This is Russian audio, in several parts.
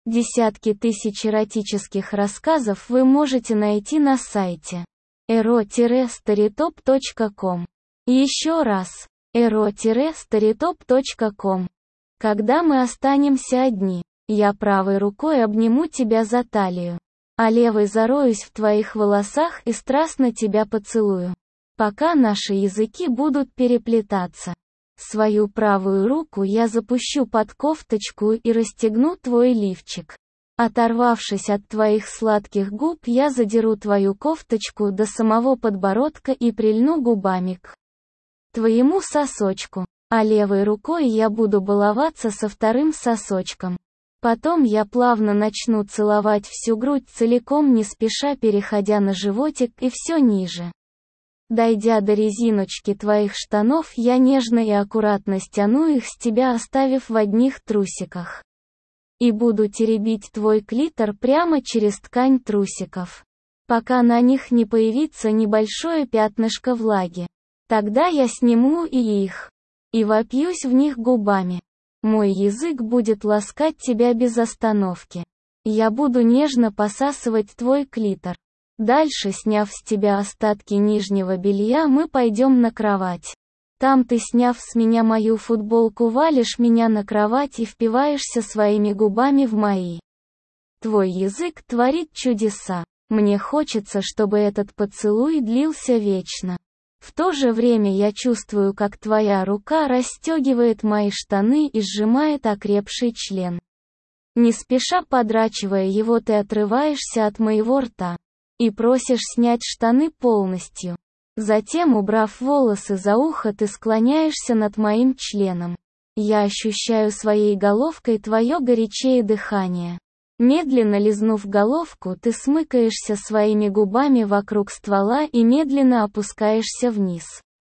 Десятки тысяч эротических рассказов вы можете найти на сайте ero-storytop.com. Еще раз, ero-storytop.com. Когда мы останемся одни, я правой рукой обниму тебя за талию, а левой зароюсь в твоих волосах и страстно тебя поцелую, пока наши языки будут переплетаться. Свою правую руку я запущу под кофточку и расстегну твой лифчик. Оторвавшись от твоих сладких губ, я задеру твою кофточку до самого подбородка и прильну губами к твоему сосочку, а левой рукой я буду баловаться со вторым сосочком. Потом я плавно начну целовать всю грудь целиком, не спеша переходя на животик и все ниже. Дойдя до резиночки твоих штанов, я нежно и аккуратно стяну их с тебя, оставив в одних трусиках. И буду теребить твой клитор прямо через ткань трусиков, пока на них не появится небольшое пятнышко влаги. Тогда я сниму и их, и вопьюсь в них губами. Мой язык будет ласкать тебя без остановки. Я буду нежно посасывать твой клитор. Дальше, сняв с тебя остатки нижнего белья, мы пойдем на кровать. Там ты, сняв с меня мою футболку, валишь меня на кровать и впиваешься своими губами в мои. Твой язык творит чудеса. Мне хочется, чтобы этот поцелуй длился вечно. В то же время я чувствую, как твоя рука расстегивает мои штаны и сжимает окрепший член. Не спеша подрачивая его, ты отрываешься от моего рта и просишь снять штаны полностью. Затем, убрав волосы за ухо, ты склоняешься над моим членом. Я ощущаю своей головкой твое горячее дыхание. Медленно лизнув головку, ты смыкаешься своими губами вокруг ствола и медленно опускаешься вниз.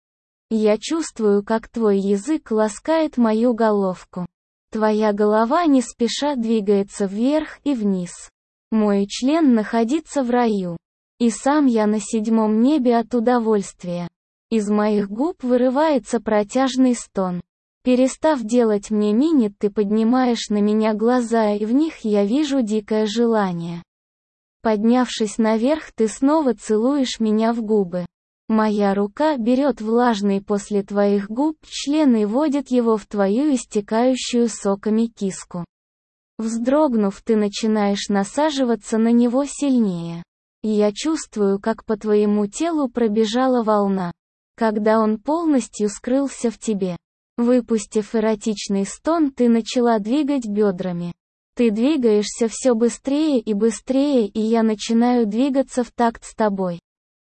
Я чувствую, как твой язык ласкает мою головку. Твоя голова не спеша двигается вверх и вниз. Мой член находится в раю. И сам я на седьмом небе от удовольствия. Из моих губ вырывается протяжный стон. Перестав делать мне минет, ты поднимаешь на меня глаза, и в них я вижу дикое желание. Поднявшись наверх, ты снова целуешь меня в губы. Моя рука берет влажный после твоих губ член и вводит его в твою истекающую соками киску. Вздрогнув, ты начинаешь насаживаться на него сильнее. Я чувствую, как по твоему телу пробежала волна, когда он полностью скрылся в тебе. Выпустив эротичный стон, ты начала двигать бедрами. Ты двигаешься все быстрее, и я начинаю двигаться в такт с тобой.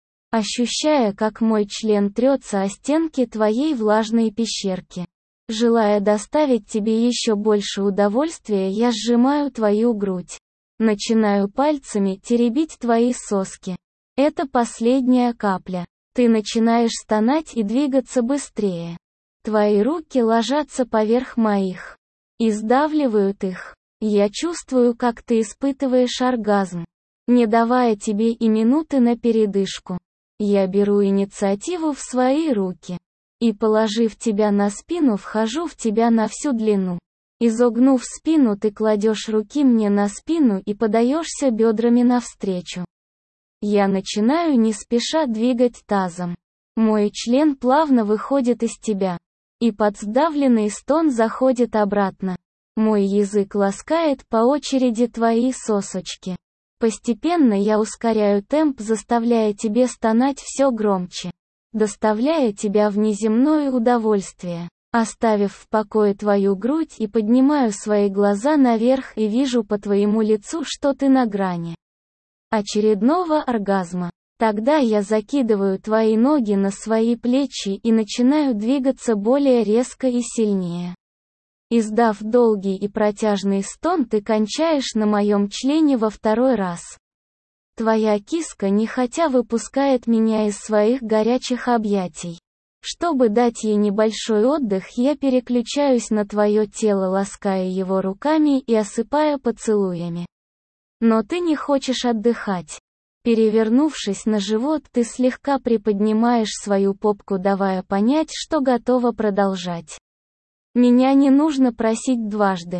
Ощущая, как мой член трется о стенки твоей влажной пещерки. Желая доставить тебе еще больше удовольствия, я сжимаю твою грудь. Начинаю пальцами теребить твои соски. Это последняя капля. Ты начинаешь стонать и двигаться быстрее. Твои руки ложатся поверх моих и сдавливают их. Я чувствую, как ты испытываешь оргазм, не давая тебе и минуты на передышку. Я беру инициативу в свои руки и, положив тебя на спину, вхожу в тебя на всю длину. Изогнув спину, ты кладешь руки мне на спину и подаешься бедрами навстречу. Я начинаю не спеша двигать тазом. Мой член плавно выходит из тебя, и под сдавленный стон заходит обратно. Мой язык ласкает по очереди твои сосочки. Постепенно я ускоряю темп, заставляя тебя стонать все громче, доставляя тебя в неземное удовольствие. Оставив в покое твою грудь, и поднимаю свои глаза наверх и вижу по твоему лицу, что ты на грани очередного оргазма. Тогда я закидываю твои ноги на свои плечи и начинаю двигаться более резко и сильнее. Издав долгий и протяжный стон, ты кончаешь на моем члене во второй раз. Твоя киска нехотя выпускает меня из своих горячих объятий. Чтобы дать ей небольшой отдых, я переключаюсь на твое тело, лаская его руками и осыпая поцелуями. Но ты не хочешь отдыхать. Перевернувшись на живот, ты слегка приподнимаешь свою попку, давая понять, что готова продолжать. Меня не нужно просить дважды.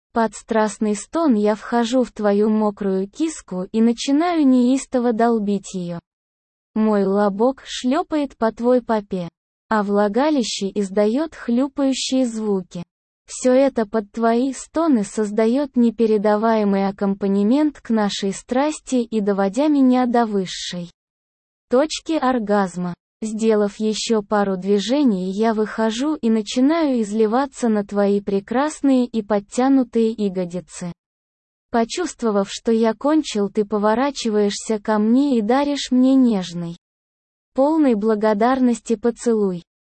Под страстный стон я вхожу в твою мокрую киску и начинаю неистово долбить ее. Мой лобок шлепает по твой попе, а влагалище издает хлюпающие звуки. Все это под твои стоны создает непередаваемый аккомпанемент к нашей страсти и доводя меня до высшей точки оргазма. Сделав еще пару движений, я выхожу и начинаю изливаться на твои прекрасные и подтянутые ягодицы. Почувствовав, что я кончил, ты поворачиваешься ко мне и даришь мне нежный, полный благодарности поцелуй.